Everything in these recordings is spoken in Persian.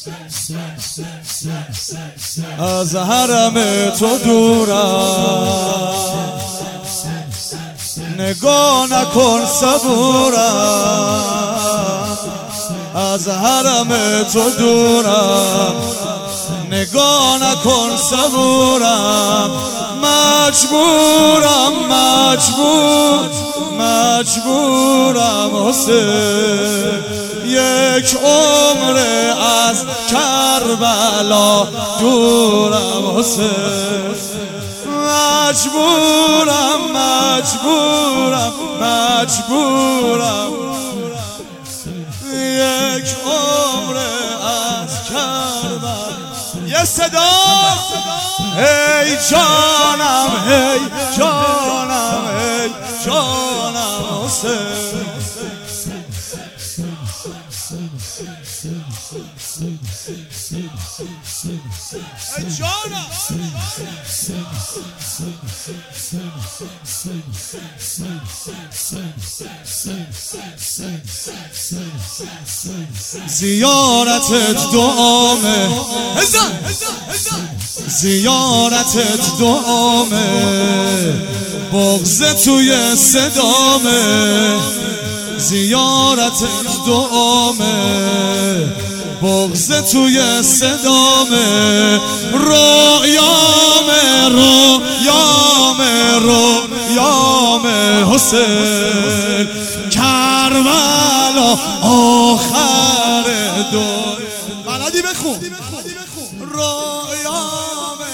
از حرم تو دورم، نگاه نکن صبورم. از حرم تو دورم، نگاه نکن صبورم. مجبورم حسین، یک عمر از کربلا دورم حسین. مجبورم یک عمر از کربلا. یه صدا ای جانم، ای جانم، ای جانم حسین. ای جانم زیارتت دعامه، زیارتت دعامه، بغض توی صدامه. زیارتت دعامه، بغض توی صدامه. رویامه حسین، کربلا آخر دو. بلدی بخون رویامه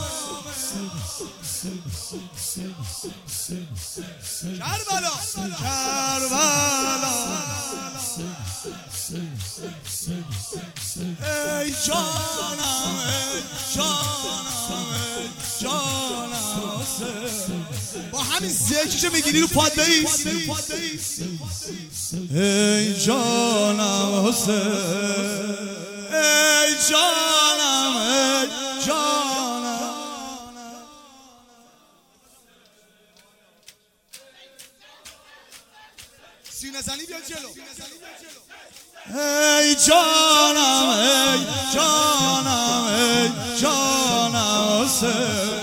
کربلا. ای جانم، ای جانم، ای جانم حسین. با همین ذکرشو میگیری رو پاد بیست. ای جانم حسین، ای جانم، ای جانم. سینه زنی بیا جلو. ای جانم، ای جانم، ای جانم حسین.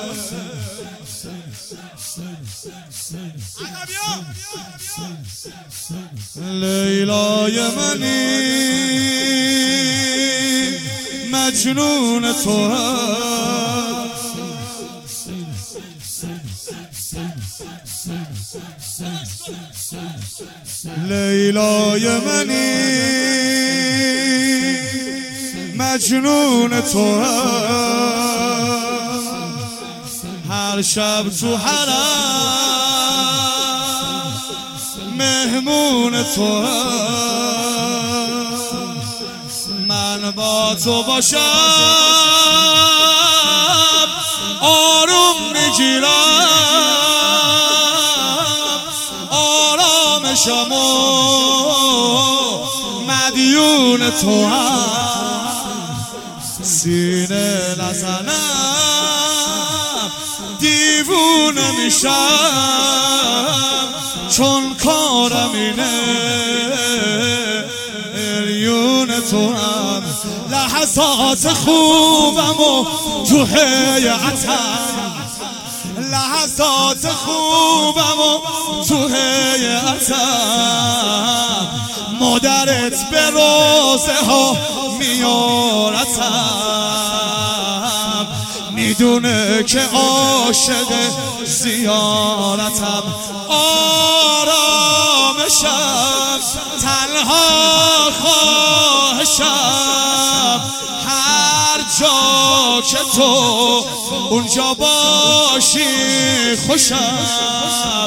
لیلای منی مجنون تو هست، لیلای منی مجنون تو هست. هر شب تو حرم مهمون تو هست. من با تو باشم آروم میگیرم، آرامشم و مدیون تو هم. سینه نزنم دیوونه میشم، چون کارم اینه اریون تو هم. لحظات خوبم و تو هیئتم، لحظات خوبم و تو هیئتم. مادرت به روزه ها میارتم، میدونه که عاشق زیارتم. آرامشم، تنها خواهشم، هر جا که تو اونجا باشی خوشم.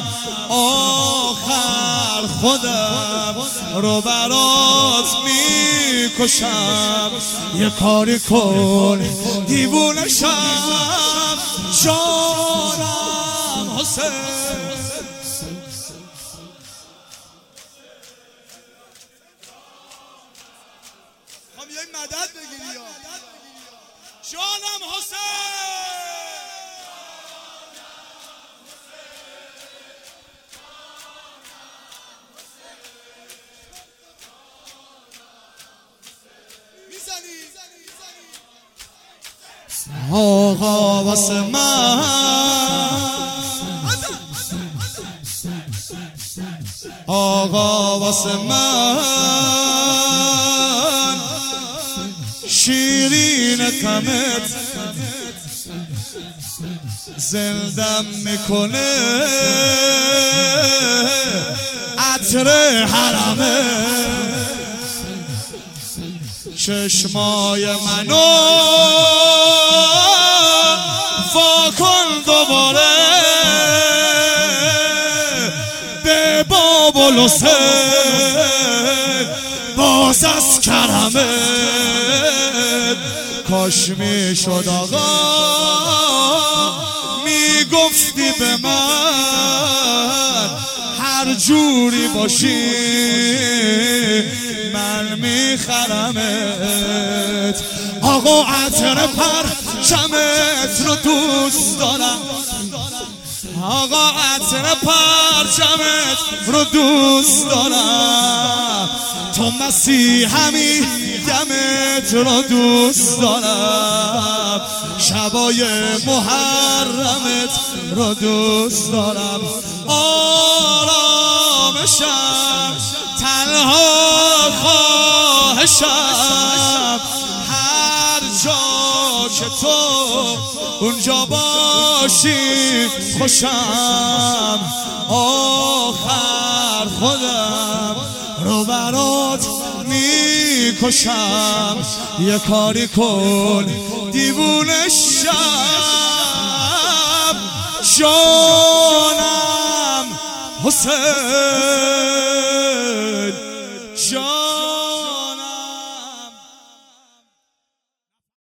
آخر خودم رو برات میکشم. یه کاری کن دیوونشم، جانم حسین. خواهم یه مدد بگیری یا جانم حسین. میزنی آقا واسه من آقا واسه من شیرین غمت زندم میکنه عطر حرمه چشمای منو وا کن دوباره به باب الحسین باز از کرمت کاش میشد آقا میگفتی به من هر جوری باشی من میخرمت آقا عطر پرچمت رو دوست دارم آقا عطر پرچمت رو دوست دارم تو مسیحمی دمت رو دوست دارم شبای محرمت رو دوست دارم آرامشم تنها خواهشم هر جا که تو اونجا باشی خوشم آخر خودم رو برات میکشم یه کاری کن دیوونه شم جانم حسین